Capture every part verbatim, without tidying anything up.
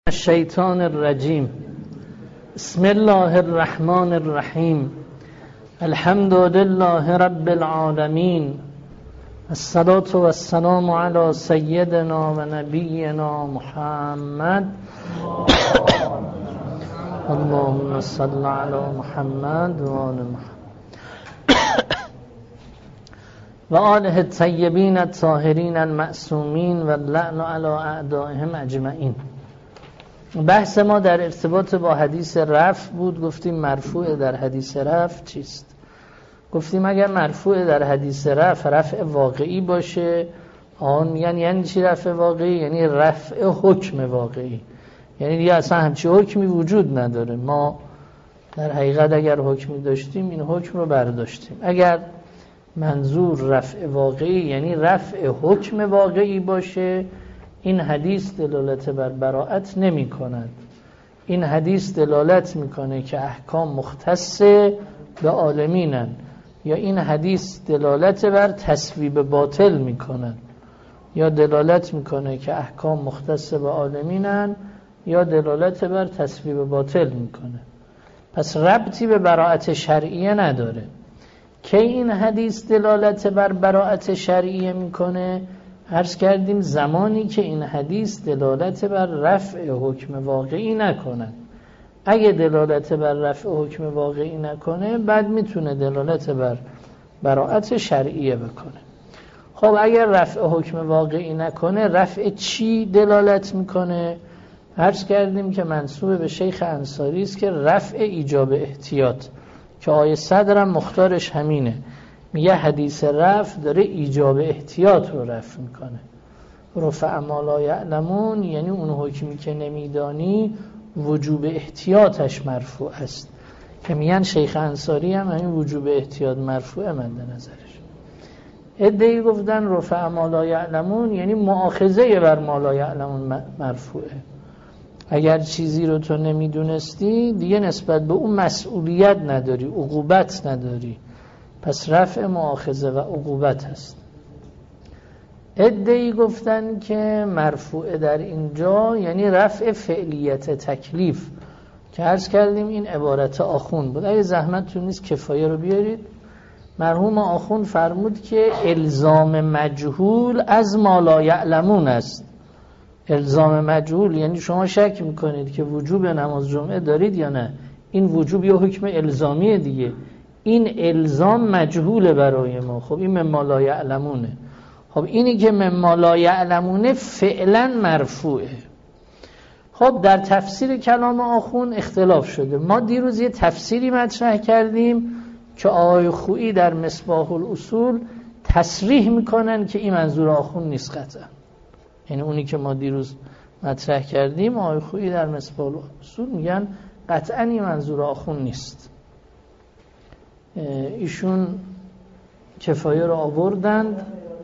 الشیطان الرجیم. بسم الله الرحمن الرحیم. الحمد لله رب العالمین. الصلاة والسلام علی سیدنا و نبینا محمد. اللهم صل علی محمد و آل محمد و آله الطیبین الطاهرین المعصومین و اللعن علی اعدائهم اجمعین. بحث ما در ارتباط با حدیث رفع بود. گفتیم مرفوع در حدیث رفع چیست؟ گفتیم اگر مرفوع در حدیث رفع رفع واقعی باشه، آن یعنی یعنی چی رفع واقعی؟ یعنی رفع حکم واقعی، یعنی دیگه اصلا همچی حکمی وجود نداره. ما در حقیقت اگر حکمی داشتیم این حکم رو برداشتیم. اگر منظور رفع واقعی یعنی رفع حکم واقعی باشه، این حدیث دلالت بر براءت نمی کند. این حدیث دلالت میکنه که احکام مختص به عالمینن، یا این حدیث دلالت بر تصویب باطل میکنن، یا دلالت میکنه که احکام مختص به عالمینن، یا دلالت بر تصویب باطل میکنه. پس ربطی به براءت شرعیه نداره. که این حدیث دلالت بر براءت شرعیه میکنه، عرض کردیم زمانی که این حدیث دلالت بر رفع حکم واقعی نکنه. اگه دلالت بر رفع حکم واقعی نکنه، بعد میتونه دلالت بر براءت شرعیه بکنه. خب اگر رفع حکم واقعی نکنه، رفع چی دلالت میکنه؟ عرض کردیم که منسوب به شیخ انصاری است که رفع ایجاب احتیاط، که آیه صدرم مختارش همینه. میگه حدیث رفع داره ایجاب احتیاط رو رفع میکنه. رفع ما لا یعلمون یعنی اون حکمی که نمیدانی وجوب احتیاطش مرفوع است، که میگن شیخ انصاری هم همین وجوب احتیاط مرفوعه مد نظرش. عده‌ای گفتن رفع ما لا یعلمون یعنی مؤاخذه بر ما لا یعلمون مرفوعه. اگر چیزی رو تو نمیدونستی دیگه نسبت به اون مسئولیت نداری، عقوبت نداری، پس رفع مؤاخذه و عقوبت هست. عده‌ای گفتن که مرفوع در اینجا یعنی رفع فعلیت تکلیف، که عرض کردیم این عبارت آخون بود. اگه زحمتتون نیست کفایه رو بیارید. مرحوم آخون فرمود که الزام مجهول از ما لا یعلمون است. الزام مجهول یعنی شما شک میکنید که وجوب نماز جمعه دارید یا نه. این وجوب یا حکم الزامیه دیگه. این الزام مجهوله برای ما. خب این مما لا یعلمونه. خب اینی که مما لا یعلمونه فعلا مرفوعه. خب در تفسیر کلام آخون اختلاف شده. ما دیروز یه تفسیری مطرح کردیم که آقای خویی در مصباح الاصول تصریح میکنن که این منظور آخون نیست قطعا. یعنی اونی که ما دیروز مطرح کردیم آقای خویی در مصباح الاصول میگن قطعا این منظور آخون نیست. ایشون کفایه رو آوردند،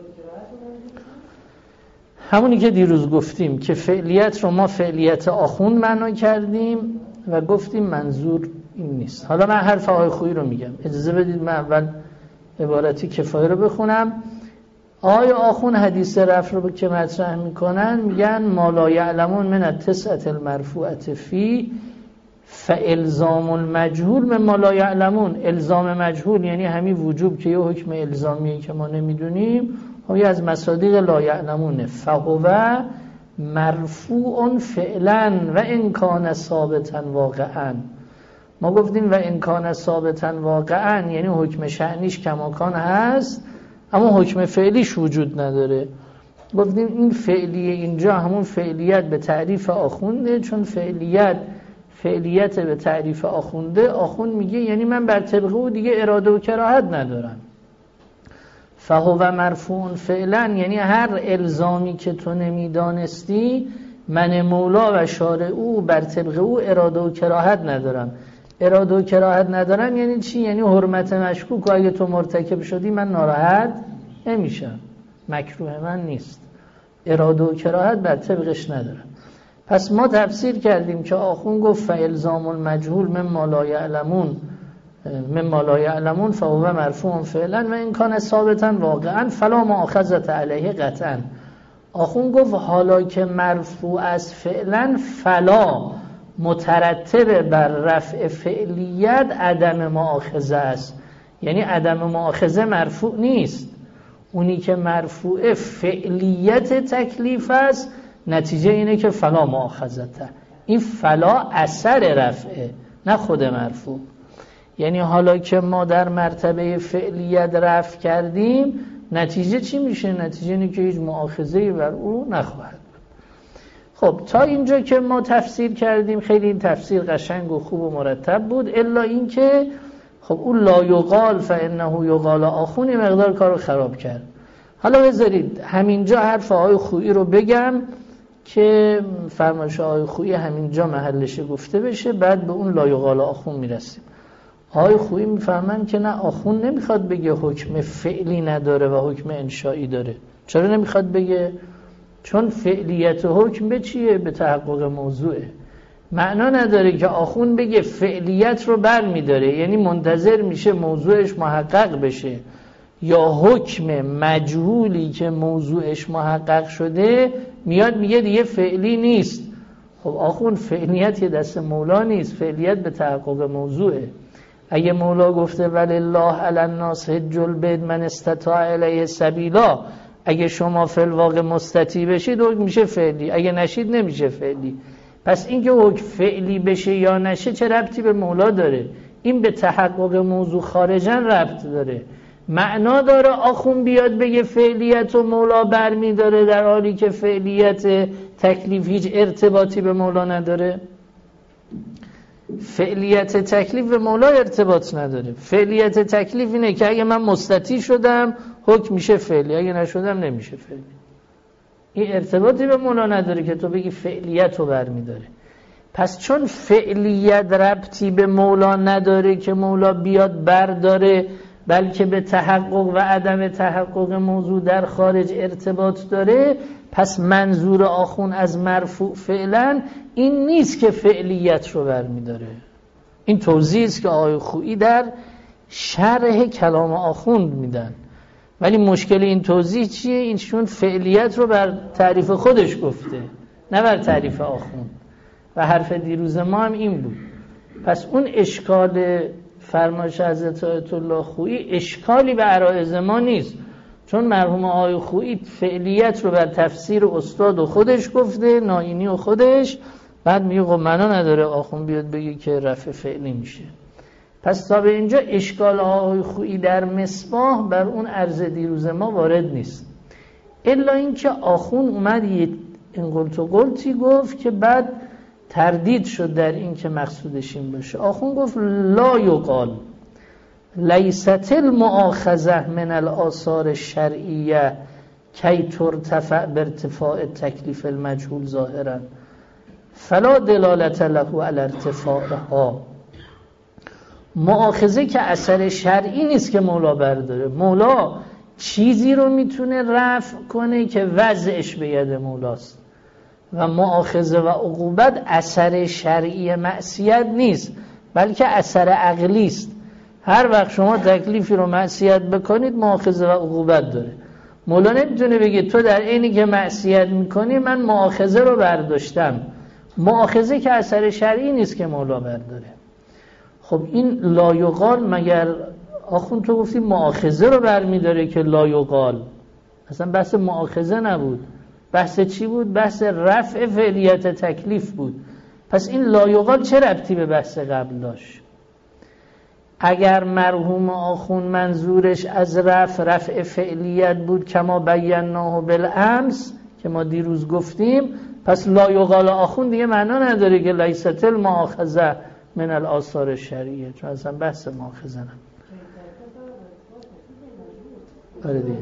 همونی که دیروز گفتیم که فعلیت رو ما فعلیت آخون معنا کردیم و گفتیم منظور این نیست. حالا من حرف آقای خویی رو میگم، اجازه بدید من اول عبارتی کفایه رو بخونم. آقای آخون حدیث رفع رو که مطرح میکنن میگن ما لا یعلمون من التسعة المرفوعة فی فالزام المجهول من ما لا یعلمون. الزام مجهول یعنی همین وجوب که یه حکم الزامیه که ما نمیدونیم، خب از مصادیق لا یعلمونه. فهو مرفوع فعلا و ان کان ثابتا واقعا. ما گفتیم و ان کان ثابتا واقعا یعنی حکم شأنیش کماکان هست اما حکم فعلیش وجود نداره. گفتیم این فعلیه اینجا همون فعلیت به تعریف آخونده، چون فعلیت فعلیت به تعریف آخونده. آخون میگه یعنی من بر طبق او دیگه اراده و کراهت ندارم. فهو مرفوع فعلا یعنی هر الزامی که تو نمیدانستی من مولا و شارع او بر طبق او اراده و کراهت ندارم. اراده و کراهت ندارم یعنی چی؟ یعنی حرمت مشکوک و اگه تو مرتکب شدی من ناراحت نمیشم، مکروه من نیست، اراده و کراهت بر طبقش ندارم. پس ما تفسیر کردیم که آخون گفت فالزام المجهول مما لا یعلمون مما لا یعلمون فهو مرفوع فعلا و این کان ثابتا واقعا فلا مؤاخذة علیه قطعا. آخون گفت حالا که مرفوع از فعلا فلا مترتب بر رفع فعلیت عدم مؤاخذه است. یعنی عدم مؤاخذه مرفوع نیست، اونی که مرفوع فعلیت تکلیف است، نتیجه اینه که فلا مؤاخذته. این فلا اثر رفعه نه خود مرفوع. یعنی حالا که ما در مرتبه فعلیت رفع کردیم، نتیجه چی میشه؟ نتیجه اینه که هیچ مؤاخذه‌ای بر او نخواهد. خب تا اینجا که ما تفسیر کردیم خیلی این تفسیر قشنگ و خوب و مرتب بود، الا این که خب اون لا یقال فانه یقال آخونی مقدار کارو خراب کرد. حالا بذارید همینجا حرف آقای خویی رو بگم که فرمایش آقای خویی همینجا محلش گفته بشه، بعد به اون لا یقال آخون میرسیم. آقای خویی میفهمن که نه، آخون نمیخواد بگه حکم فعلی نداره و حکم انشایی داره. چرا نمیخواد بگه؟ چون فعلیت حکم به چیه؟ به تحقق موضوعه. معنا نداره که آخون بگه فعلیت رو بر میداره، یعنی منتظر میشه موضوعش محقق بشه، یا حکم مجهولی که موضوعش محقق شده میاد میگه دیگه فعلی نیست. خب آخون فعلیت یه دست مولا نیست، فعلیت به تحقق موضوعه. اگه مولا گفته ولله علی الناس حج البیت من استطاع الیه سبیلا، اگه شما فی الواقع مستطیع بشید حکم میشه فعلی، اگه نشید نمیشه فعلی. پس اینکه حکم فعلی بشه یا نشه چه ربطی به مولا داره؟ این به تحقق موضوع خارجن ربط داره. معنا داره آخون بیاد بگه فعلیت و مولا برمی داره در حالی که فعلیت تکلیف هیچ ارتباطی به مولا نداره؟ فعلیت تکلیف به مولا ارتباط نداره. فعلیت تکلیف اینه که اگه من مستطیع شدم حکم میشه فعلی، اگه نشدم نمیشه فعلی. این ارتباطی به مولا نداره که تو بگی فعلیت رو برمی داره. پس چون فعلیت ربطی به مولا نداره که مولا بیاد برداره، بلکه به تحقق و عدم تحقق موضوع در خارج ارتباط داره، پس منظور آخون از مرفوع فعلا این نیست که فعلیت رو برمی داره. این توضیحی است که آقای خویی در شرح کلام آخون میدن. ولی مشکل این توضیح چیه؟ اینشون فعلیت رو بر تعریف خودش گفته نه بر تعریف آخون، و حرف دیروز ما هم این بود. پس اون اشکال فرمایش حضرت آیت الله خویی اشکالی به عرایض ما نیست، چون مرحوم آقای خویی فعلیت رو بر تفسیر استاد و خودش گفته، ناینی و خودش، بعد میگه خب معنا نداره آخون بیاد بگه که رفع فعلی میشه. پس تا به اینجا اشکال آقای خویی در مصباح بر اون عرض دیروز ما وارد نیست، الا اینکه آخون اومد یه این قلت و قلتی گفت که بعد تردید شد در این که مقصودش این باشه. آخون گفت لا یقال لیست المؤاخذه من الآثار الشرعیه کی ترتفع بارتفاع تکلیف المجهول ظاهرا فلا دلالت له علی ارتفاعها. مؤاخذه که اثر شرعی نیست که مولا برداره. مولا چیزی رو میتونه رفع کنه که وضعش به ید مولاست، و مؤاخذه و عقوبت اثر شرعی معصیت نیست بلکه اثر عقلی است. هر وقت شما تکلیفی رو معصیت بکنید مؤاخذه و عقوبت داره. مولا نمیتونه بگه تو در عینی که معصیت میکنی من مؤاخذه رو برداشتم. مؤاخذه که اثر شرعی نیست که مولا برداره. خب این لا یقال، مگر آخون تو گفتی مؤاخذه رو برمیداره که لا یقال، اصلا بحث مؤاخذه نبود، بحث چی بود؟ بحث رفع فعلیت تکلیف بود. پس این لا یقال چه ربطی به بحث قبل داشت؟ اگر مرحوم آخون منظورش از رفع رفع فعلیت بود کما بیناه بالامس که ما دیروز گفتیم، پس لا یقال آخون دیگه معنا نداره که لیست المؤاخذه من الآثار الشرعیه، چون اصلا بحث مؤاخذه نم. آره دیگه.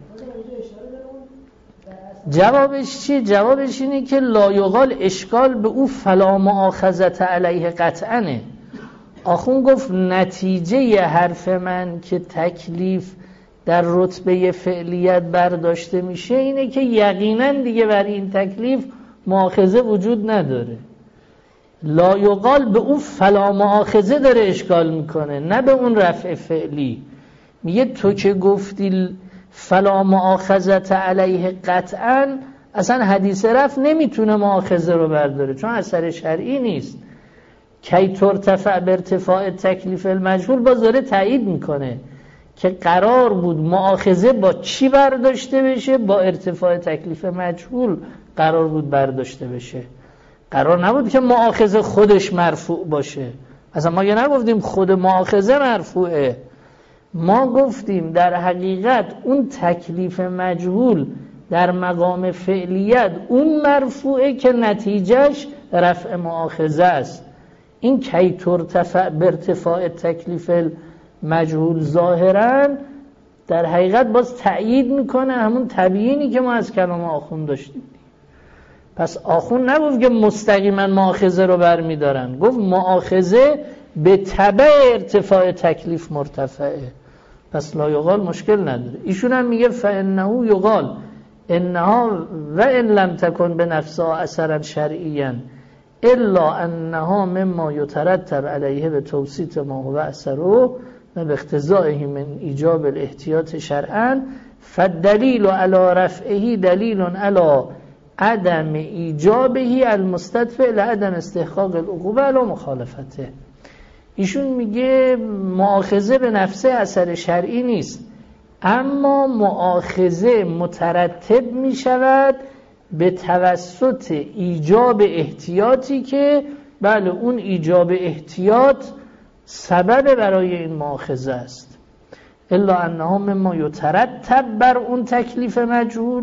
جوابش چی؟ جوابش اینه که لا یقال اشکال به او فلا مؤاخذه علیه قطعنه. آخون گفت نتیجه حرف من که تکلیف در رتبه فعلیت برداشته میشه اینه که یقینا دیگه بر این تکلیف مؤاخذه وجود نداره. لا یقال به اون فلا مؤاخذه داره اشکال میکنه، نه به اون رفع فعلی. میگه تو که گفتی فلا مؤاخذه علیه قطعا، اصلا حدیث رفع نمیتونه مؤاخذه رو برداره چون اثر شرعی نیست. کی ترتفع به ارتفاع تکلیف المجهول باز داره تایید میکنه که قرار بود مؤاخذه با چی برداشته بشه؟ با ارتفاع تکلیف مجهول قرار بود برداشته بشه. قرار نبود که مؤاخذه خودش مرفوع باشه. اصلا ما یه نگفتیم خود مؤاخذه مرفوعه، ما گفتیم در حقیقت اون تکلیف مجهول در مقام فعلیت اون مرفوعه که نتیجهش رفع مؤاخذه است. این کی ترتفع به ارتفاع تکلیف مجهول ظاهرا در حقیقت باز تأیید میکنه همون تبیینی که ما از کلام آخوند داشتیم. پس آخوند نگفت که مستقیما مؤاخذه رو برمیدارن، گفت مؤاخذه به تبع ارتفاع تکلیف مرتفعه، پس لا یقال مشکل نداره. ایشون هم میگه فانه یقال انها و ان لم تکن به نفسها اثرا شرعیا الا انها مما یترتب علیه به توسیط ما هو اثره و به اقتضائه من ایجاب الاحتیاط شرعا فالدلیل علی رفعه دلیل علی عدم ایجابه المستدفع لعدم استحقاق العقوبه علی مخالفته. ایشون میگه مؤاخذه به نفسه اثر شرعی نیست، اما مؤاخذه مترتب میشود به توسط ایجاب احتیاطی که بله اون ایجاب احتیاط سبب برای این مؤاخذه است. الا انها مما یترتب بر اون تکلیف مجهول،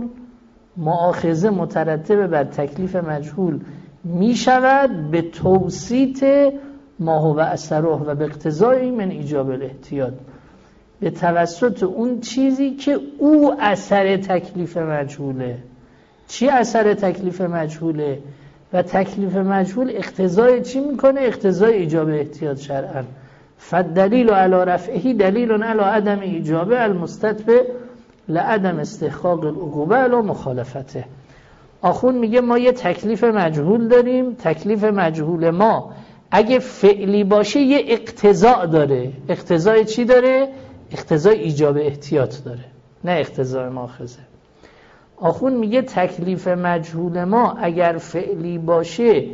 مؤاخذه مترتب بر تکلیف مجهول می شود به توسیط ما هو اثره و به اقتضای من ایجاب الاحتیاط، به توسط اون چیزی که او اثر تکلیف مجهوله. چی اثر تکلیف مجهوله؟ و تکلیف مجهول اقتضای چی میکنه؟ اقتضای ایجاب احتیاط شرعا. فالدلیل علی رفعه دلیل علی عدم ایجابه المستدفع لعدم استحقاق العقوبه علی مخالفته. آخوند میگه ما یه تکلیف مجهول داریم، تکلیف مجهول ما اگه فعلی باشه یه اقتضا داره. اقتضای چی داره؟ اقتضای ایجاب احتیاط داره، نه اقتضای مؤاخذه. آخوند میگه تکلیف مجهول ما اگر فعلی باشه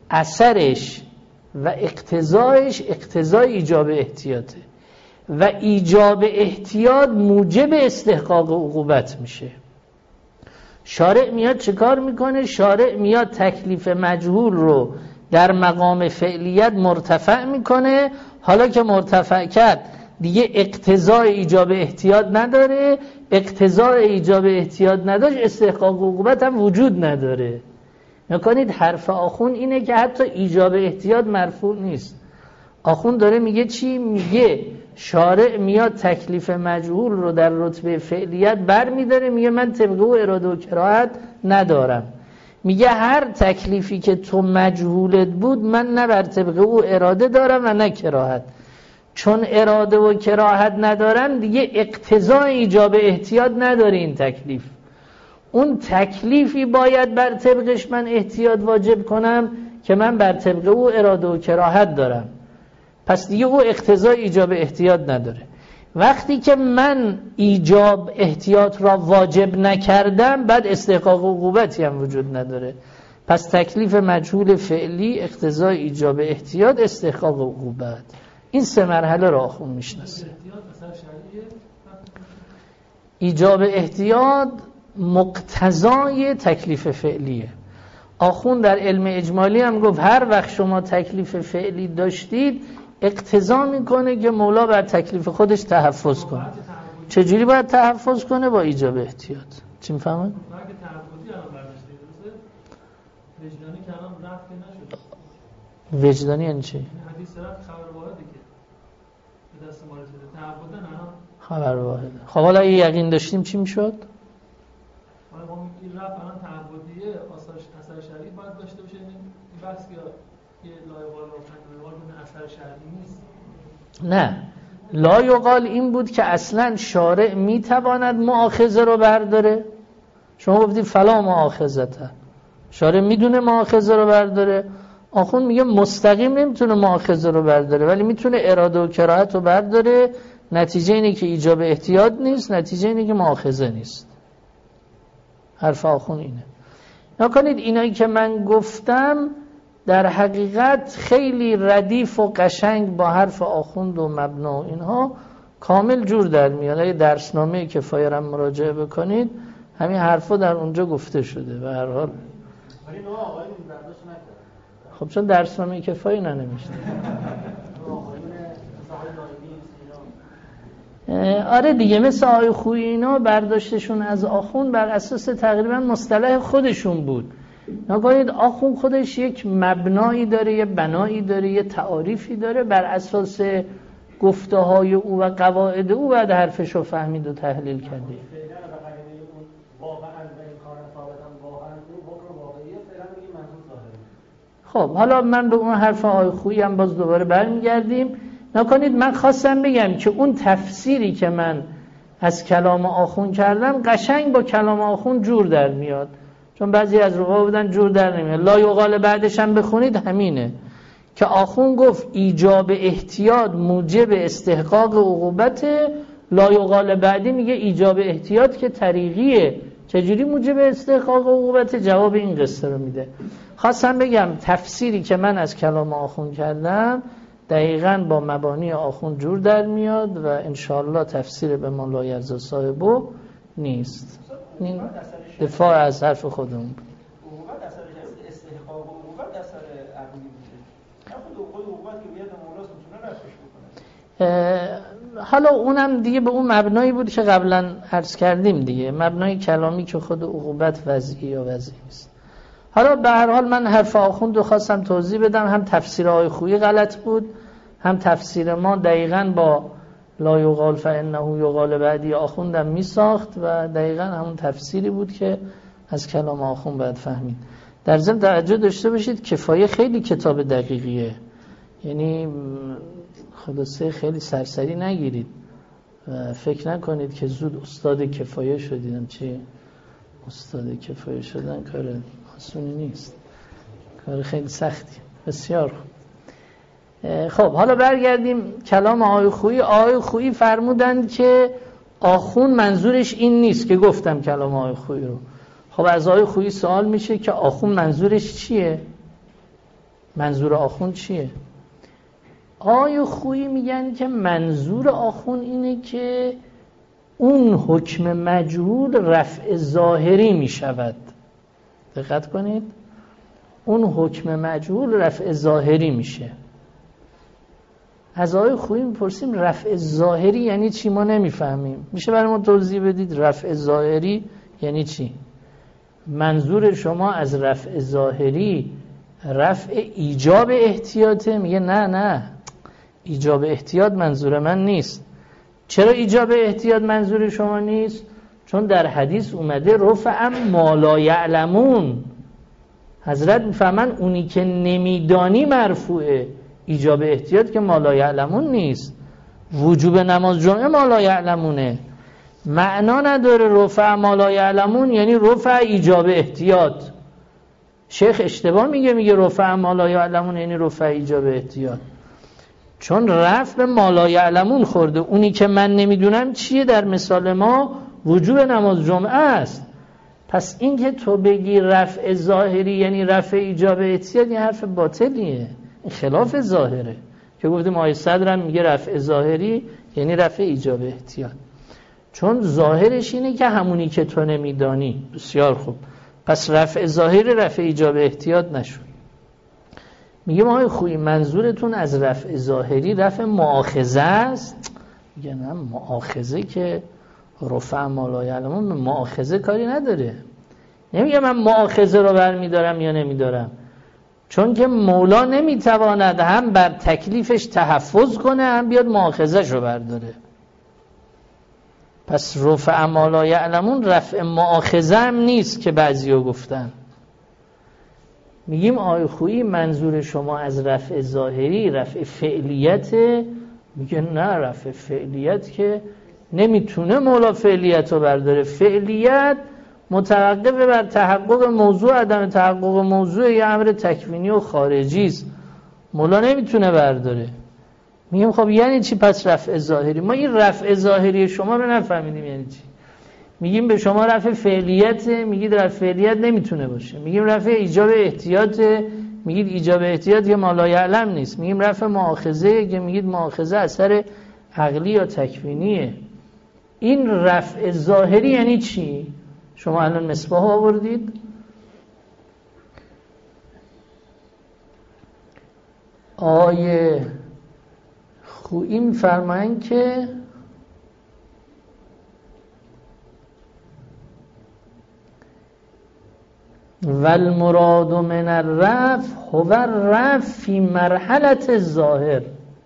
اثرش و اقتضایش اقتضای ایجاب احتیاطه و ایجاب احتیاط موجب استحقاق عقوبت میشه. شارع میاد چه کار میکنه؟ شارع میاد تکلیف مجهول رو در مقام فعلیت مرتفع میکنه. حالا که مرتفع کرد دیگه اقتضای ایجاب احتیاط نداره، اقتضای ایجاب احتیاط نداشت استحقاق عقوبت هم وجود نداره. نکنید حرف آخوند اینه که حتی ایجاب احتیاط مرفوع نیست. آخوند داره میگه چی؟ میگه شارع میاد تکلیف مجهول رو در رتبه فعلیت بر میداره، میگه من طبق او اراده و کراهت ندارم. میگه هر تکلیفی که تو مجهولت بود من نه بر طبق او اراده دارم و نه کراهت. چون اراده و کراهت ندارم دیگه اقتضای ایجاب احتیاط نداره این تکلیف. اون تکلیفی باید بر طبقش من احتیاط واجب کنم که من بر طبق او اراده و کراهت دارم، پس دیگه او اقتضای ایجاب احتیاط نداره. وقتی که من ایجاب احتیاط را واجب نکردم بعد استحقاق عقوبتی هم وجود نداره. پس تکلیف مجهول فعلی اقتضای ایجاب احتیاط استحقاق عقوبت. این سه مرحله را آخوند میشناسه. ایجاب احتیاط مقتضای تکلیف فعلیه. آخوند در علم اجمالی هم گفت هر وقت شما تکلیف فعلی داشتید اقتضا میکنه که مولا بر تکلیف خودش تحفظ کنه. چجوری باید تحفظ کنه؟ با ایجاب احتیاط. چی میفهمن؟ وجدانی کلام رفت نشد. وجدانی یعنی چی؟ حدیث رفت خبر واحده که به دست ما رسیده. تعبدن الان خبر واحده. خب حالا اگه یقین داشتیم چی میشد؟ حالا ما این رفت الان تعبدیه اثر شرعی باید داشته باشه. این بحث که یه لایقال و فنوال بدون اثر شرعی نیست. نه، لایقال این بود که اصلا شارع میتواند مؤاخذه رو برداره. شما گفتید فلا مؤاخذته، شارع میدونه مؤاخذه رو برداره. آخوند میگه مستقیم نمیتونه مؤاخذه رو برداره ولی میتونه اراده و کراهت رو برداره. نتیجه اینه که ایجاب احتیاط نیست، نتیجه اینه که مؤاخذه نیست. حرف آخوند اینه. نکنید اینایی که من گفتم در حقیقت خیلی ردیف و قشنگ با حرف آخوند و مبنا و اینها کامل جور در میاد. اگه درسنامه کفایه را مراجعه بکنید همین حرفا در اونجا گفته شده. به هر حال خب چون درسنامه کفایه ننوشته. آره دیگه، مثل آقای خویی اینا برداشتشون از آخوند بر اساس تقریبا مصطلح خودشون بود. نگاهید آخوند خودش یک مبنایی داره، یه بنایی داره، یه تعاریفی داره، بر اساس گفته های او و قواعد او بعد حرفش رو فهمید و تحلیل کرده. خب حالا من به اون حرف آقای خویی هم باز دوباره برمیگردیم. نکنید من خواستم بگم که اون تفسیری که من از کلام آخوند کردم قشنگ با کلام آخوند جور در میاد، چون بعضی از رفقا بودن جور در نمیاد. لا یقال بعدش هم بخونید همینه که آخوند گفت ایجاب احتیاط موجب استحقاق عقوبت، لا یقال بعدی میگه ایجاب احتیاط که طریقیه. چجوری موجب استحقاق عقوبت؟ جواب این قصه رو میده. خواستم بگم تفسیری که من از کلام آخوند کردم دقیقاً با مبانی آخوند جور در میاد و انشاءالله تفسیر به من لا یرضی صاحبو نیست. این دفاع از حرف خودمون بود. عقوبت اثر استحقاق و عقوبت اثر عقلی میشه. خود خود عقوبت که بیاد مولاست میتونه رفعش بکنه. حالا اونم دیگه به اون مبنایی بود که قبلا عرض کردیم دیگه، مبنای کلامی که خود عقوبت وضعی یا وضعی است. حالا به هر حال من حرف آخوند رو خواستم توضیح بدم. هم تفسیر آقای خویی غلط بود، هم تفسیر ما دقیقاً با لا یقال فانه یقال بعدی آخوندم می ساخت و دقیقاً همون تفسیری بود که از کلام آخوند باید فهمید. در ضمن توجه داشته باشید کفایه خیلی کتاب دقیقیه، یعنی خلاصه خیلی سرسری نگیرید و فکر نکنید که زود استاد کفایه شدیدم. چی استاد کفایه شدن کار آسونی نیست، کار خیلی سختی. بسیار خوب. خب حالا برگردیم کلام آقای خویی. آقای خویی فرمودند که آخوند منظورش این نیست که گفتم کلام آقای خویی رو. خب از آقای خویی سوال میشه که آخوند منظورش چیه؟ منظور آخوند چیه؟ آقای خویی میگن که منظور آخوند اینه که اون حکم مجهول رفع ظاهری میشود. دقت کنید، اون حکم مجهول رفع ظاهری میشه. از آقای خویی میپرسیم رفع ظاهری یعنی چی؟ ما نمیفهمیم، میشه برای ما توضیح بدید رفع ظاهری یعنی چی؟ منظور شما از رفع ظاهری رفع ایجاب احتیاطه؟ میگه نه نه، ایجاب احتیاط منظور من نیست. چرا ایجاب احتیاط منظور شما نیست؟ چون در حدیث اومده رفع ما لا یعلمون. حضرت میفهمن اونی که نمیدانی مرفوعه، ایجاب احتیاط که ما لا یعلمون نیست. وجوب نماز جمعه ما لا یعلمونه، معنا نداره رفع ما لا یعلمون یعنی رفع ایجاب احتیاط. شیخ اشتباه میگه، میگه رفع ما لا یعلمون یعنی رفع ایجاب احتیاط، چون رفع ما لا یعلمون خورده. اونی که من نمیدونم چیه؟ در مثال ما وجوب نماز جمعه است. پس این که تو بگی رفع ظاهری یعنی رفع ایجاب احتیاط، این حرف باطلیه، این خلاف ظاهره که گفتیم آیه صدرم میگه رفع ظاهری یعنی رفع ایجاب احتیاط، چون ظاهرش اینه که همونی که تو نمیدانی. بسیار خوب، پس رفع ظاهری رفع ایجاب احتیاط نشد. میگه آقای خویی منظورتون از رفع ظاهری رفع مؤاخذه است؟ میگه نه، مؤاخذه که رفع ما لا یعلمون مؤاخذه کاری نداره. نمیگه من مؤاخذه رو برمیدارم یا نمیدارم، چون که مولا نمیتواند هم بر تکلیفش تحفظ کنه هم بیاد مؤاخذه‌ش رو برداره. پس رفع ما لا یعلمون رفع مؤاخذه هم نیست که بعضیا گفتن. میگیم آقای خویی منظور شما از رفع ظاهری رفع فعلیت؟ میگه نه، رفع فعلیت که نمیتونه مولا فعلیت رو برداره. فعلیت متوقف بر تحقق موضوع، عدم تحقق موضوع یه امر تکوینی و خارجی است، مولا نمیتونه برداره. میگیم خب یعنی چی پس رفع ظاهری؟ ما این رفع ظاهری شما رو نفهمیدیم یعنی چی. میگیم به شما رفع فعلیت، میگید رفع فعلیت نمیتونه باشه. میگیم رفع ایجاب احتیاط، میگید ایجاب احتیاط یه ما لا یعلم نیست. میگیم رفع مؤاخذه، که میگید مؤاخذه اثر عقلی یا تکوینیه. این رفع ظاهری یعنی چی؟ شما الان مصباح آوردید، آیه خویی می‌فرمایند که والمراد من الرفع هو الرفع فی مرحله الظاهر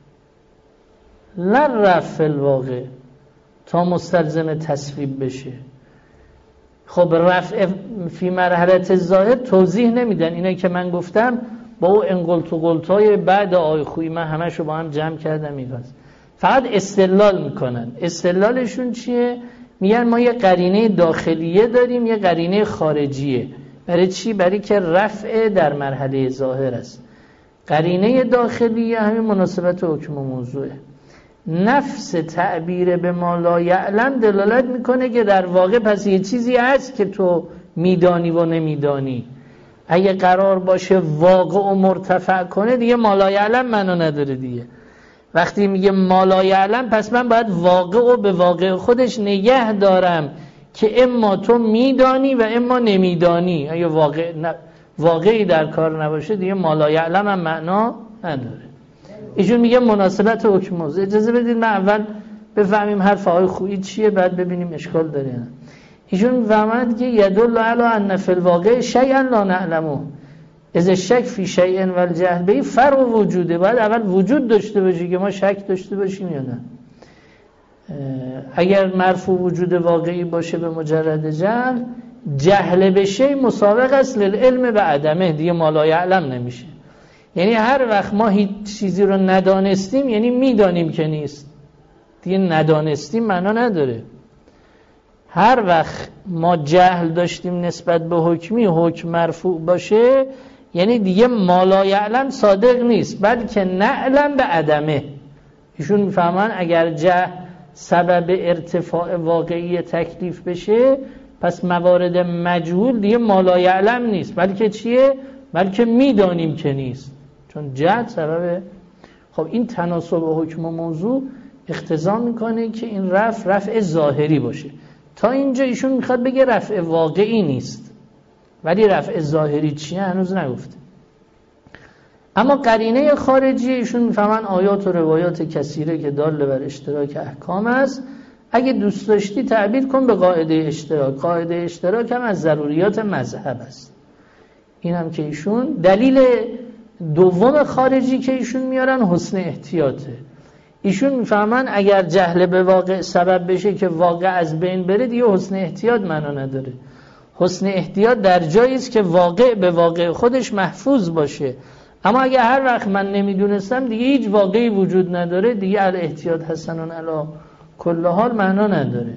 لا الرفع الواقع، تا مستلزم تصویب بشه. خب رفع فی مرحله الظاهر توضیح نمیدن. اینایی که من گفتم با او انقلت و قلتای بعد آیه خویی من همشو با هم جمع کردم میفرست. فقط استدلال میکنن. استدلالشون چیه؟ میگن ما یه قرینه داخلیه داریم، یه قرینه خارجیه. برای چی؟ برای که رفع در مرحله ظاهر است. قرینه داخلیه همین مناسبت حکم و موضوعه. نفس تعبیر به ما لا یعلم دلالت میکنه که در واقع پس یه چیزی هست که تو میدانی و نمیدانی. اگه قرار باشه واقع و مرتفع کنه دیگه ما لا یعلم منو نداره دیگه. وقتی میگه ما لا یعلم پس من باید واقع و به واقع خودش نگه دارم که اما تو میدانی و اما نمیدانی. اگه واقع ن... واقعی در کار نباشه دیگه ما لا یعلم هم معنا نداره. ایشون میگه مناسبت حکم موضوع. اجازه بدید من اول بفهمیم حرف آقای خویی چیه، بعد ببینیم اشکال داره نه. ایشون فهمد که یدل علی ان فی الواقع شیئا لا نعلمه اذا الشک فی شیء والجهل به فرع وجوده. باید اول وجود داشته باشه که ما شک داشته باشیم یا نه. اگر مرفوع وجود واقعی باشه به مجرد جهل، جهل به شی مسابق است للعلم به عدمه، دیگه ما لا یعلم نمیشه. یعنی هر وقت ما هیچ چیزی رو ندانستیم یعنی میدانیم که نیست، دیگه ندانستیم معنا نداره. هر وقت ما جهل داشتیم نسبت به حکمی، حکم مرفوع باشه یعنی دیگه ما لا یعلم صادق نیست بلکه نعلم به عدمه. ایشون میفهمن اگر جهل سبب ارتفاع واقعی تکلیف بشه پس موارد مجهول دیگه ما لا یعلم نیست بلکه چیه؟ بلکه میدانیم که نیست، چون جهل سبب. خب این تناسب حکم و موضوع اقتضا میکنه که این رفع رفع ظاهری باشه. تا اینجا ایشون میخواد بگه رفع واقعی نیست، ولی رفع ظاهری چیه هنوز نگفته. اما قرینه خارجی ایشون میفهمن آیات و روایات کثیره که داله بر اشتراک احکام است. اگه دوست داشتی تعبیر کن به قاعده اشتراک. قاعده اشتراک هم از ضروریات مذهب است. این هم که ایشون دلیل دوم خارجی که ایشون میارن حسن احتیاطه. ایشون میفهمن اگر جهل به واقع سبب بشه که واقع از بین بره دیگه حسن احتیاط معنا نداره. حسن احتیاط در جایی است که واقع به واقع خودش محفوظ باشه. اما اگه هر وقت من نمیدونستم دیگه هیچ واقعی وجود نداره، دیگه الاحتیاط حسنون علی کل حال معنا نداره.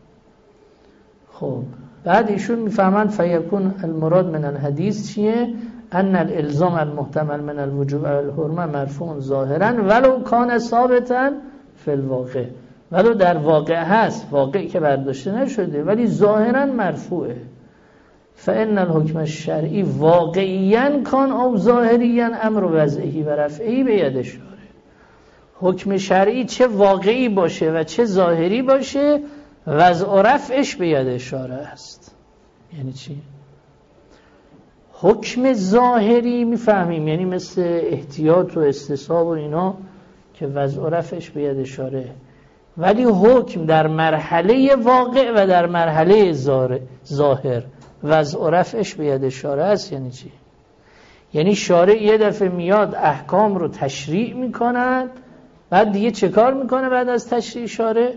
خب بعد ایشون میفهمن فیکون المراد من الحدیث چیه؟ ان الالزام المحتمل من الوجوب و الحرمه مرفوع ظاهرا ولو کان ثابتا فی الواقع. ولو در واقع هست، واقعی که برداشته نشده ولی ظاهرا مرفوعه. فان الحکم الشرعی واقعیا کان او ظاهریا امر وضعی و رفعی به ید شارع. حکم شرعی چه واقعی باشه و چه ظاهری باشه وضع و رفعش به ید شارع است. یعنی چی؟ حکم ظاهری میفهمیم یعنی مثل احتیاط و استصحاب و اینا که وضع و رفعش به ید شارع، ولی حکم در مرحله واقع و در مرحله ظاهر وضع و رفعش به ید شارع است. یعنی چی؟ یعنی شارع یه دفعه میاد احکام رو تشریع میکند، بعد دیگه چه کار میکنه بعد از تشریع شارع؟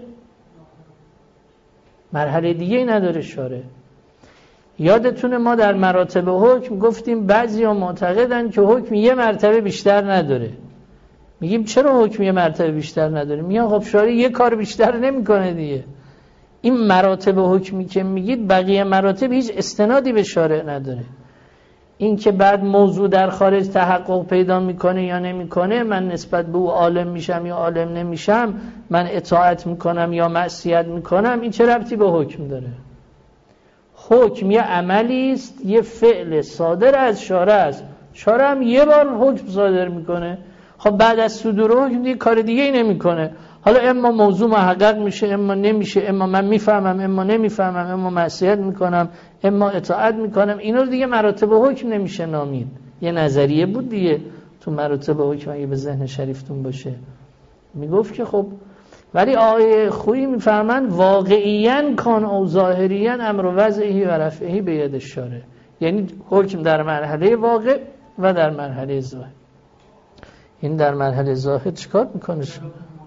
مرحله دیگه ای نداره شارع. یادتونه ما در مراتب حکم گفتیم بعضی ها معتقدن که حکم یه مرتبه بیشتر نداره. میگیم چرا حکم یه مرتبه بیشتر نداره؟ میگن خب شارع یه کار بیشتر نمیکنه دیگه. این مراتب حکمی که میگید بقیه مراتب هیچ استنادی به شارع نداره. این که بعد موضوع در خارج تحقق پیدا میکنه یا نمیکنه، من نسبت به او عالم میشم یا عالم نمیشم، من اطاعت میکنم یا معصیت میکنم، این چه ربطی به حکم داره؟ حکم یه عملی است، یه فعل صادر از شارع است. شارع هم یه بار حکم صادر میکنه، خب بعد از صدور حکم دیگه کار دیگه ای نمیکنه. حالا اما موضوع محقق میشه، اما نمیشه، اما من میفهمم، اما نمیفهمم، اما معصیت میکنم، اما اطاعت میکنم. اینا رو دیگه مراتب حکم نمیشه نامید. یه نظریه بود دیگه تو مراتب حکم، اگه به ذهن شریفتون باشه میگفت که خب، ولی آقای خویی میفهمن واقعیاً کان او ظاهریاً امر وضعی و رفعی به ید شارع، یعنی حکم در مرحله واقع و در مرحله ظاهر. این در مرحله ظاهر چیکار میکنه شما؟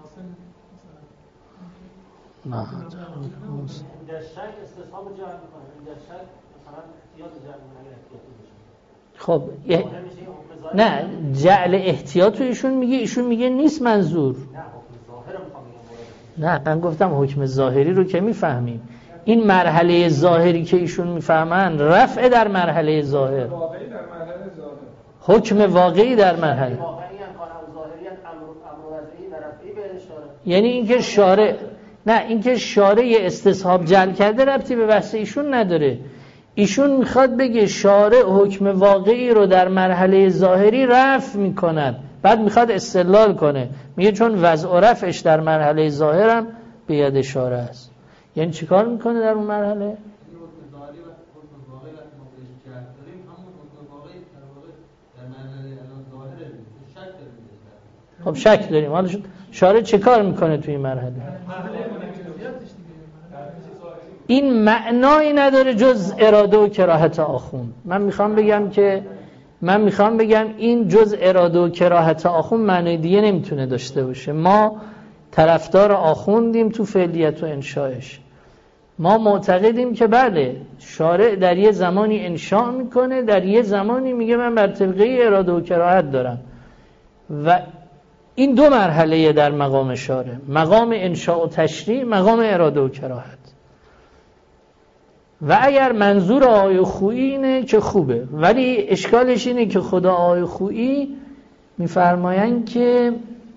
نه در شک استصحاب جمع میکنه، در شک مثلا احتیاط جمع میکنه. خب یه... نه جعل احتیاط رو ایشون میگه، ایشون میگه نیست منظور. نه حکم ظاهر رو میخوام نه بگم. من گفتم حکم ظاهری رو که میفهمیم. این مرحله ظاهری که ایشون میفهمن رفع در مرحله ظاهر، واقعی در مرحله ظاهر، حکم واقعی در مرحله، یعنی اینکه شارع، نه اینکه شارع استصحاب جعل کرده ربطی به بحث ایشون نداره. ایشون میخواد بگه شارع حکم واقعی رو در مرحله ظاهری رفع میکند، بعد میخواد استدلال کنه، میگه چون وضع و رفعش در مرحله ظاهرم به ید شارع است. یعنی چیکار میکنه در اون مرحله؟ خب شک داریم. حالا شارع چه کار میکنه توی این مرحله؟ این معنایی نداره جز اراده و کراهت آخوند. من میخوام بگم که من میخوام بگم این جز اراده و کراهت آخوند معنی دیگه نمیتونه داشته باشه. ما طرفدار آخوندیم تو فعلیت و انشایش. ما معتقدیم که بله شارع در یه زمانی انشاء میکنه، در یه زمانی میگه من بر طبقه اراده و کراهت دارم، و این دو مرحله در مقام شارع، مقام انشاء و تشریع، مقام اراده و کراهت. و اگر منظور آقای خویی اینه که خوبه، ولی اشکالش اینه که خدا آقای خویی میفرمایند که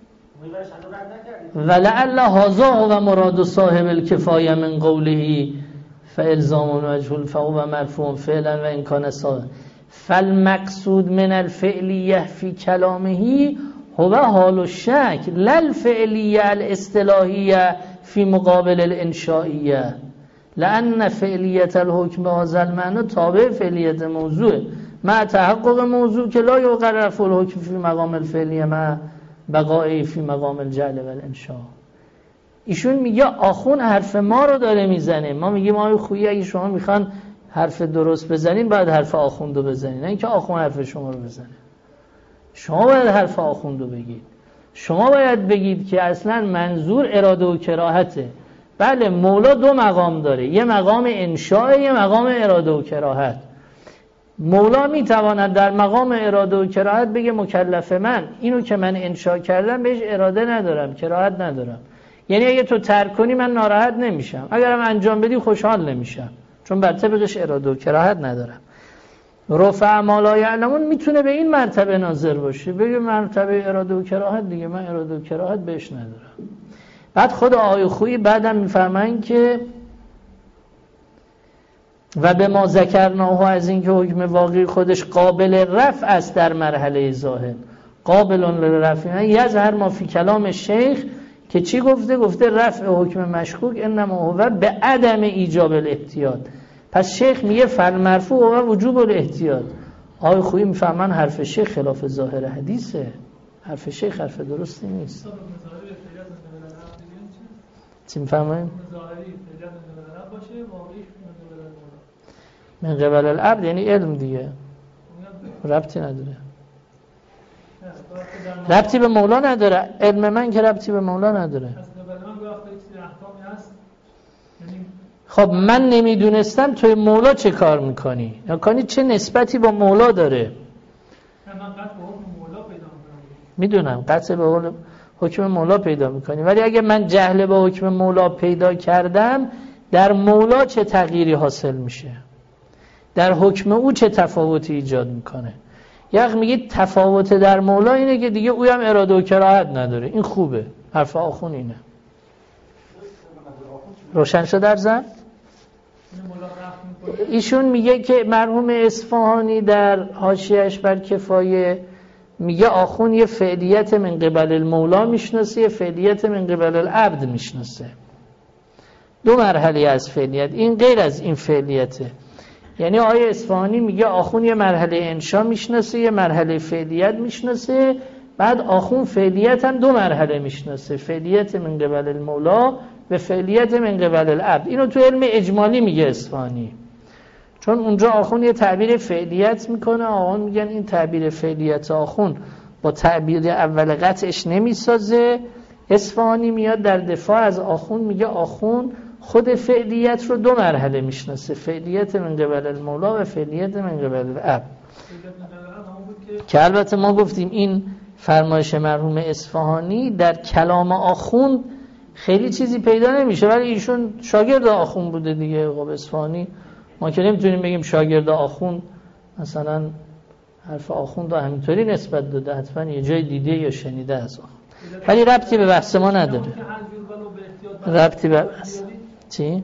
ولعل هذا و مراد صاحب الکفایه من قوله فالزام وجه فهو مرفوع فعلا و ان کان صاحب فالمقصود من الفعلیه فی کلامه هو حال الشک لا الفعلیه الاصطلاحیه فی مقابل الانشائیه، لأن فعلیت الحکم به هذا المعنی تابع فعلیت موضوع مع تحقق موضوع که لا یقرر الحکم فی مقام الفعلیه مع بقایی فی مقام الجعل و الانشاء. ایشون میگه آخون حرف ما رو داره میزنه. ما میگیم آقای خویی اگه شما میخوان حرف درست بزنین باید حرف آخوند رو بزنین، نه اینکه آخون حرف شما رو بزنه. شما باید حرف آخوند رو بگید. شما باید بگید که اصلا منظور اراده و کراهته. بله مولا دو مقام داره، یه مقام انشاء، یه مقام اراده و کراهت. مولا میتواند در مقام اراده و کراهت بگه مکلف من اینو که من انشاء کردم بهش اراده ندارم، کراهت ندارم. یعنی اگه تو ترک کنی من ناراحت نمیشم، اگرم انجام بدی خوشحال نمیشم، چون بر طبقش اراده و کراهت ندارم. رفع ما لا یعلمون میتونه به این مرتبه ناظر باشه، بگه مرتبه اراده و کراهت دیگه، من اراده و کراهت بهش ندارم. بعد خود آقای خویی بعدم میفرمایند که و به ما ذکرناه از این که حکم واقعی خودش قابل رفع است در مرحله ظاهر، قابل للرفع یظهر ما فی کلام شیخ که چی گفته؟ گفته رفع حکم مشکوک انما هو به عدم ایجاب الاحتیاط. پس شیخ میگه فالمرفوع و وجوب الاحتیاط. آقای خویی میفهمن حرف شیخ خلاف ظاهر حدیثه، حرف شیخ حرف درستی نیست. چی میفهمیم؟ من قبل العبد یعنی علم دیگه، ربطی نداره، ربطی به مولا نداره. علم من که ربطی به مولا نداره. خب من نمیدونستم توی مولا چه کار میکنی، یعنی چه نسبتی با مولا داره. میدونم قطع به حکم مولا پیدا میکنی، ولی اگه من جهل به حکم مولا پیدا کردم در مولا چه تغییری حاصل میشه؟ در حکم او چه تفاوتی ایجاد میکنه. یه وقت میگید تفاوت در مولا اینه که دیگه اوی هم اراده و کراهت نداره. این خوبه. حرف آخون اینه. روشن شد در زن؟ ایشون میگه که مرحوم اصفهانی در حاشیه‌اش بر کفایه میگه آخون یه فعلیت من قبل المولا میشناسه، یه فعلیت من قبل العبد میشناسه. دو مرحله از فعلیت، این غیر از این فعلیته. یعنی آقای اصفهانی میگه آخون یه مرحله انشا میشناسه، یه مرحله فعلیت میشناسه، بعد آخون فعلیت هم دو مرحله میشناسه، فعلیت من قبل المولا و فعلیت من قبل العبد. اینو تو علم اجمالی میگه اصفهانی، چون اونجا آخون یه تعبیر فعلیت میکنه، آقایان میگن این تعبیر فعلیت آخون با تعبیر اول قطعش نمیسازه. اصفهانی میاد در دفاع از آخون، میگه آخون خود فعلیت رو دو مرحله میشناسه، فعلیت من قبل المولا و فعلیت من قبل العبد. که البته ما گفتیم این فرمایش مرحوم اصفهانی در کلام آخون خیلی چیزی پیدا نمیشه، ولی ایشون شاگرد آخون بوده دیگه. خب اصفهانی ما که نمیتونیم بگیم شاگرد آخون مثلا حرف آخون رو همینطوری نسبت داده، حتما یه جای دیده یا شنیده از آخون، ولی ربطی به بحث ما نداره. ربطی به بحث چی؟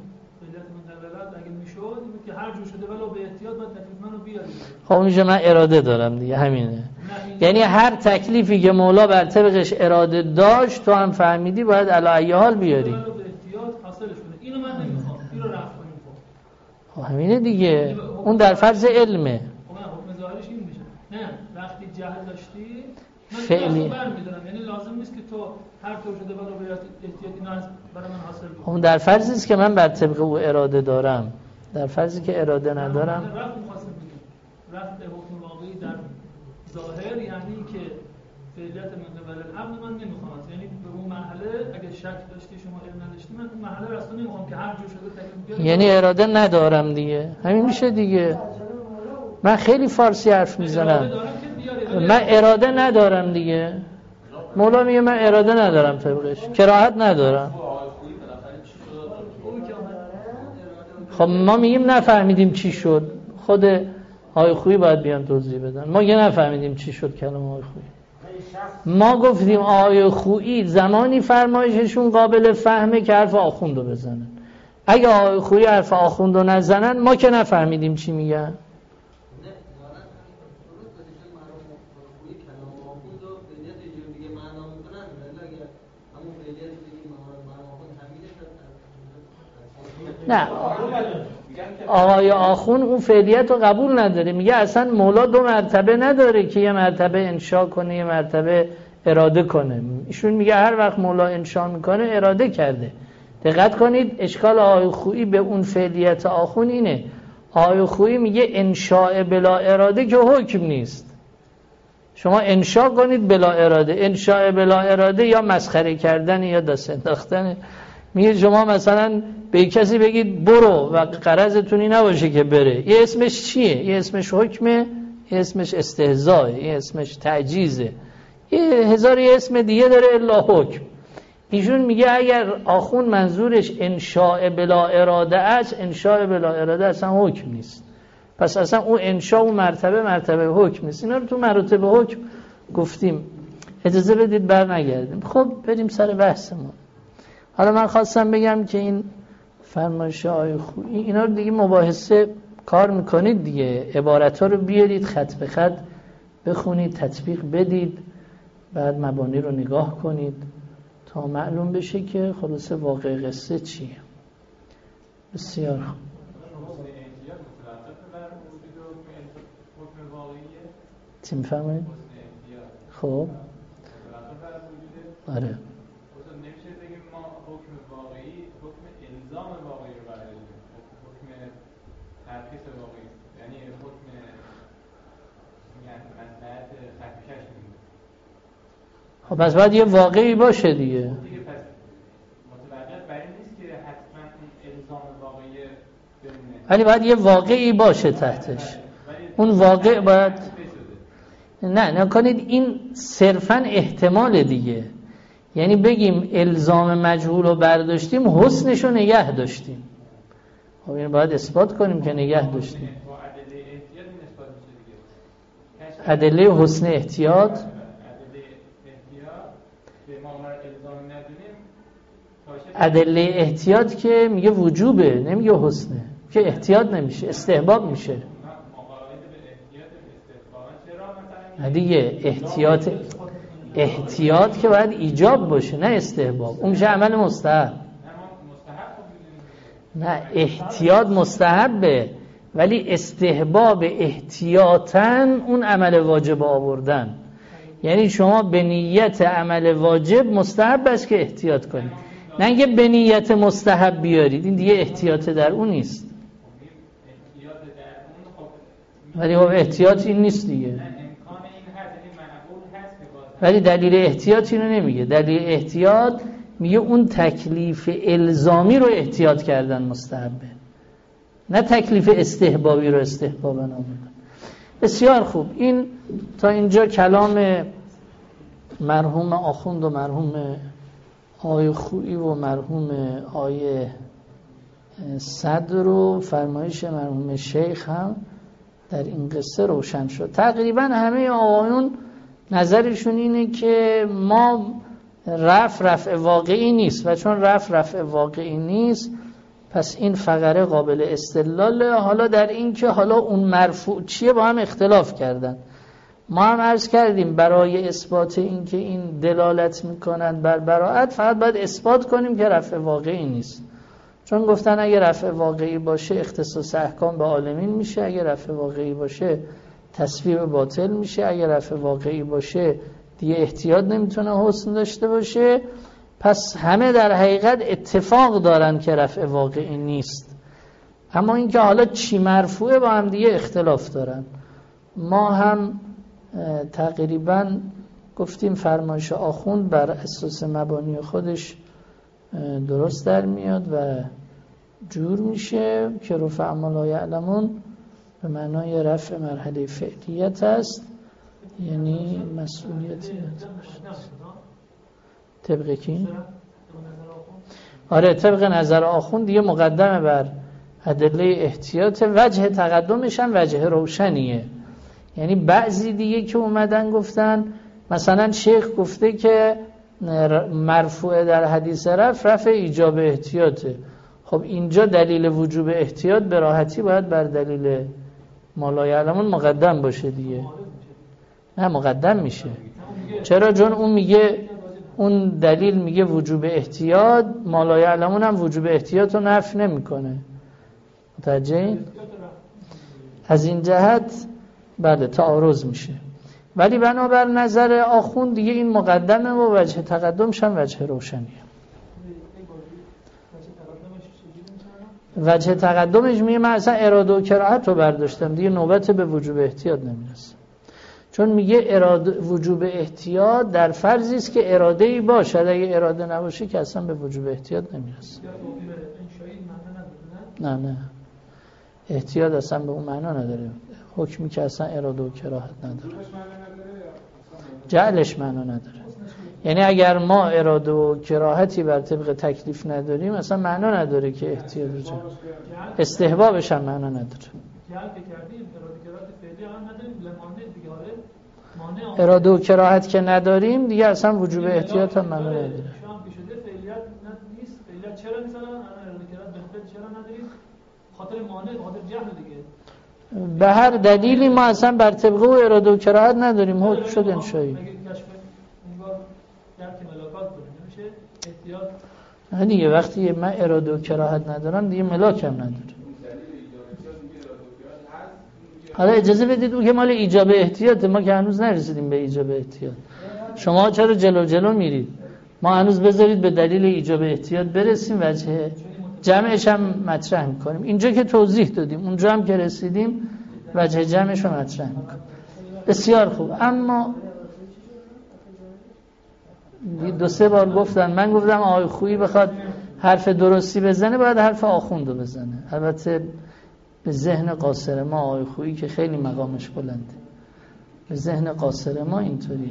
خب میشه من اراده دارم دیگه، همینه. یعنی هر تکلیفی که مولا بر طبقش اراده داشت تو هم فهمیدی باید علی ای حال بیاری. اینو من نمیخوام، اینو رفع کنیم. خب همینه دیگه، اون در فرض علمه. خب حکم ظاهرش این میشه. نه وقتی جهل داشتی من فعلی برمی‌دارم، یعنی لازم نیست که تو هر طور شده بالا به احتیاط اینو از برای من حاصل کنی. اون در فرضی است که من بر طبق او اراده دارم. در فرضی که اراده ندارم رفع می‌خواستم بگم. رفع حکم واقعی در ظاهر یعنی که فعلیت من قبل العبد من نمیخوام، یعنی به اون مرحله اگه شک داشتی شما علم نداشتی من اون مرحله رو اصلا نمیخوام که هر جور شده تکلیف بیارم، یعنی اراده ندارم دیگه. همین میشه دیگه. من خیلی فارسی حرف میزنم، من اراده ندارم دیگه. مولا میگه من اراده ندارم طبقش، کراهت ندارم. خب ما میگیم نفهمیدیم چی شد، خود آقای خویی باید بیان توضیح بدن. ما یه نفهمیدیم چی شد کلام آقای خویی. ما گفتیم آقای خویی زمانی فرمایششون قابل فهمه که حرف آخوندو بزنن. اگه آقای خویی حرف آخوندو نزنن ما که نفهمیدیم چی میگن. نه آقای آخون اون فعلیت رو قبول نداره، میگه اصلا مولا دو مرتبه نداره که یه مرتبه انشا کنه یه مرتبه اراده کنه. ایشون میگه هر وقت مولا انشا میکنه اراده کرده. دقت کنید اشکال آقای خویی به اون فعلیت آخون اینه. آقای خویی میگه انشاء بلا اراده که حکم نیست. شما انشا کنید بلا اراده، انشاء بلا اراده یا مسخره کردن یا دست انداختن. میگه شما مثلا به کسی بگید برو و غرضتونی نباشه که بره، یه اسمش چیه؟ یه اسمش حکمه، یه اسمش استهزاء، یه اسمش تعجیزه، یه هزار یه اسم دیگه داره الا حکم. ایشون میگه اگر آخون منظورش انشاء بلا اراده است، انشاء بلا اراده اصلا حکم نیست. پس اصلا اون انشاء اون مرتبه مرتبه حکم نیست. اینا رو تو مراتب حکم گفتیم. اجازه بدید بر نگردیم. خب بریم سر بحث ما. حالا من خواستم بگم که این فرمایش آقای خویی اینا رو دیگه مباحثه کار میکنید دیگه، عبارت ها رو بیارید خط به خط بخونید، تطبیق بدید، بعد مبانی رو نگاه کنید تا معلوم بشه که خلاصه واقع قصه چیه. بسیار خوب. چی میفهمید؟ خب آره خب پس باید یه واقعی باشه دیگه. ولی باید یه واقعی باشه تحتش. اون واقع باید نه نکنید این صرفا احتمال دیگه. یعنی بگیم الزام مجهول رو برداشتیم، حسنش رو نگه داشتیم. خب این باید اثبات کنیم که نگه داشتیم. ادله حسن احتیاط ادله احتیاط که میگه وجوبه، نمیگه حسنه، که احتیاط نمیشه، استحباب میشه. دیگه احتیاط احتیاط که باید ایجاب باشه نه استحباب، اون میشه عمل مستحب. نه احتیاط مستحبه ولی استحباب احتیاطاً اون عمل واجب آوردن. یعنی شما به نیت عمل واجب مستحب است که احتیاط کنید، نه اینکه به نیت مستحب بیارید، این دیگه احتیاط در اون نیست. ولی خب احتیاط این نیست دیگه. ولی دلیل احتیاط اینو نمیگه. دلیل احتیاط میگه اون تکلیف الزامی رو احتیاط کردن مستحبه، نه تکلیف استحبابی رو استحبابا آوردن. بسیار خوب. این تا اینجا کلام مرحوم آخوند و مرحوم آقای خویی و مرحوم آقای صدر و فرمایش مرحوم شیخ هم در این قصه روشن شد. تقریبا همه آقایون نظرشون اینه که ما رفع رفع واقعی نیست و چون رفع رفع واقعی نیست پس این فقره قابل استدلاله. حالا در این که حالا اون مرفوع چیه با هم اختلاف کردن. ما هم عرض کردیم برای اثبات این که این دلالت میکنن بر براءت فقط باید اثبات کنیم که رفع واقعی نیست، چون گفتن اگه رفع واقعی باشه اختصاص احکام به عالمین میشه، اگه رفع واقعی باشه تصویب باطل میشه، اگه رفع واقعی باشه دیگه احتیاط نمیتونه حسن داشته باشه. پس همه در حقیقت اتفاق دارن که رفع واقعی نیست، اما اینکه حالا چی مرفوعه با هم دیگه اختلاف دارن. ما هم تقریبا گفتیم فرمایش آخوند بر اساس مبانی خودش درست در میاد و جور میشه که رفع ما لا یعلمون به معنای رفع مرحله فعلیت است، یعنی مسئولیتی طبق کی؟ آره طبق نظر آخوند دیگه مقدمه بر ادله احتیاط. وجه تقدمش هم وجه روشنیه. یعنی بعضی دیگه که اومدن گفتن مثلا شیخ گفته که مرفوع در حدیث رفع رفع ایجاب احتیاطه. خب اینجا دلیل وجوب احتیاط به راحتی باید بر دلیل ما لا یعلمون مقدم باشه دیگه. نه مقدم میشه. چرا؟ چون اون میگه اون دلیل میگه وجوب احتیاط، ما لا یعلمون هم وجوب احتیاط رو نفی نمیکنه. متوجه؟ از این جهت بله تعارض میشه. ولی بنابر نظر آخوند دیگه این مقدمه و وجه تقدمش هم وجه روشنیه. وجه تقدمش میگه من اصلا اراده و کراهت رو برداشتم دیگه نوبت به وجوب احتیاط نمیرسه، چون میگه اراده وجوب احتیاط در فرضی است که اراده ای باشد، اگه اراده نباشه که اصلا به وجوب احتیاط نمیرسه. نه نه احتیاط اصلا به اون معنا نداره، حکمی که اصلا اراده و کراهت نداره، جعلش معنا نداره. یعنی اگر ما اراده و کراهتی بر طبق تکلیف نداریم اصلا معنا نداره که احتیاط رو جعل. استحبابش هم معنا نداره. اراده و کراهت که نداریم دیگه اصلا وجوب احتیاط هم معنا نداره. چرا مثلا اراده کراهت بهتر چرا نداریم؟ خاطر مانع، خاطر جهل دیگه. به هر دلیلی ما اصلا بر طبق و اراده و کراهت نداریم، حکم شد انشایی. نه دیگه وقتی من اراده و کراهت ندارم دیگه ملاکم نداره. حالا اجازه بدید او که مال ایجاب احتیاط، ما که هنوز نرسیدیم به ایجاب احتیاط. شما چرا جلو جلو میرید؟ ما هنوز بذارید به دلیل ایجاب احتیاط برسیم، وجه جمعش هم مطرح میکنیم. اینجا که توضیح دادیم، اونجا هم که رسیدیم وجه جمعش رو مطرح میکنیم. بسیار خوب. اما دو سه بار گفتن، من گفتم آقای خویی بخواد حرف درستی بزنه باید حرف آخوند رو بزنه. البته به ذهن قاصر ما آقای خویی که خیلی مقامش بلنده، به ذهن قاصر ما اینطوریه.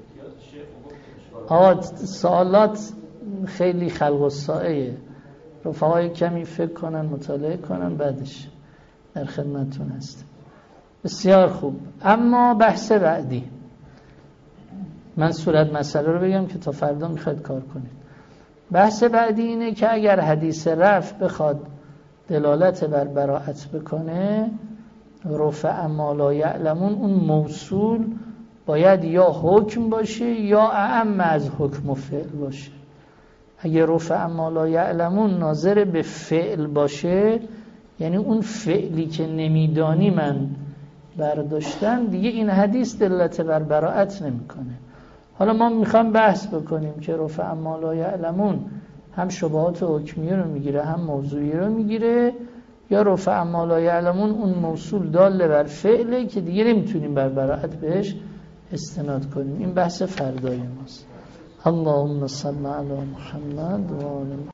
آقا سوالات خیلی خلق الساعه، رفقای کمی فکر کنن مطالعه کنن بعدش در خدمتتون هستم. بسیار خوب. اما بحث بعدی، من صورت مسئله رو بگم که تا فردا میخواید کار کنید. بحث بعدی اینه که اگر حدیث رفع بخواد دلالت بر براءت بکنه، رفع ما لا یعلمون، اون موصول باید یا حکم باشه یا اعم از حکم و فعل باشه. اگه رفع ما لا یعلمون ناظر به فعل باشه، یعنی اون فعلی که نمیدانی من برداشتم، دیگه این حدیث دلالت بر براءت نمیکنه. حالا ما میخوام بحث بکنیم که رفع ما لا یعلمون هم شبهات حکمیه رو میگیره هم موضوعی رو میگیره، یا رفع ما لا یعلمون اون موصول دال بر فعله که دیگه نمیتونیم بر براءت بهش استناد کنیم. این بحث فردای ماست. اللهم صل علی محمد و آل